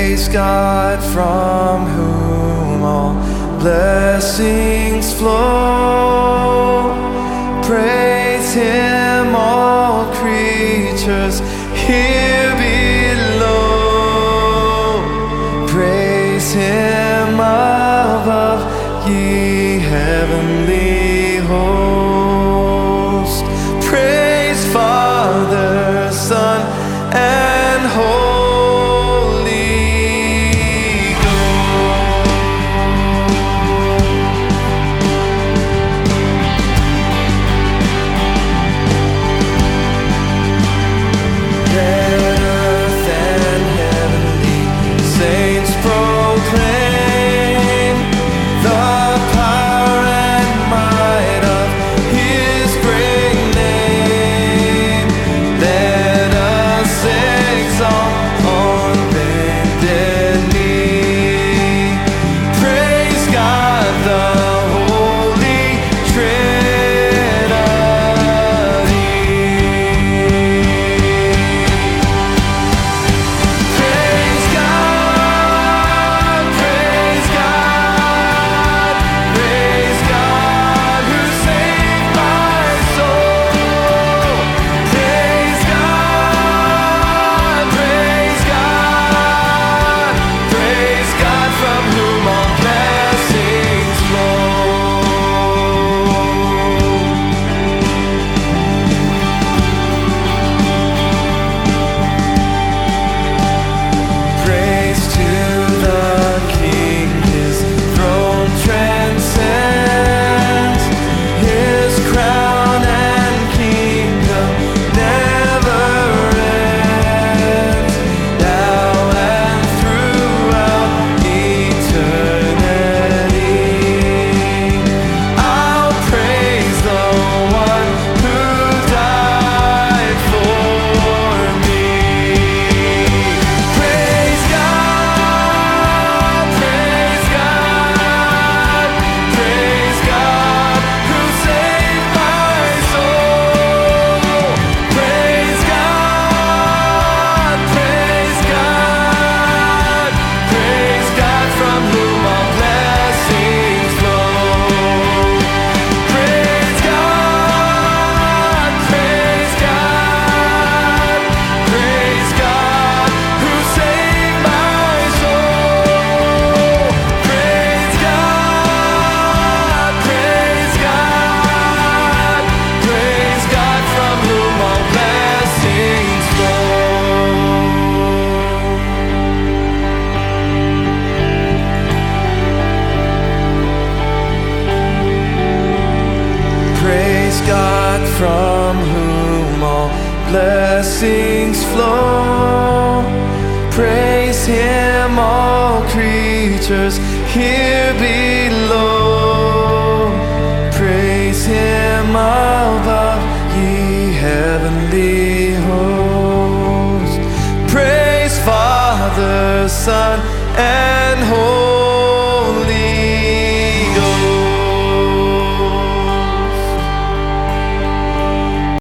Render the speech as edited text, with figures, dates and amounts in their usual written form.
Praise God from whom all blessings flow. Praise Him, all creatures here below. Praise Him above, ye heavenly host. Praise Father, Son, and Holy Ghost. Let earth and heavenly saints proclaim the power and might of His great name. Let us exalt on bended knee. Praise God, the Holy Trinity. Praise God, who saved my soul. Praise God from whom all blessings flow. Praise to the King, His throne transcends. His crown and kingdom never ends. Now and throughout eternity, I'll praise the one who died for me. Praise God, who saved my soul. Praise God from whom all blessings flow. Praise God, who saved my soul. Praise God from whom all blessings flow. Praise God from whom all blessings flow. Praise Him, all creatures here below. Praise Him above, ye heavenly host. Praise Father, Son,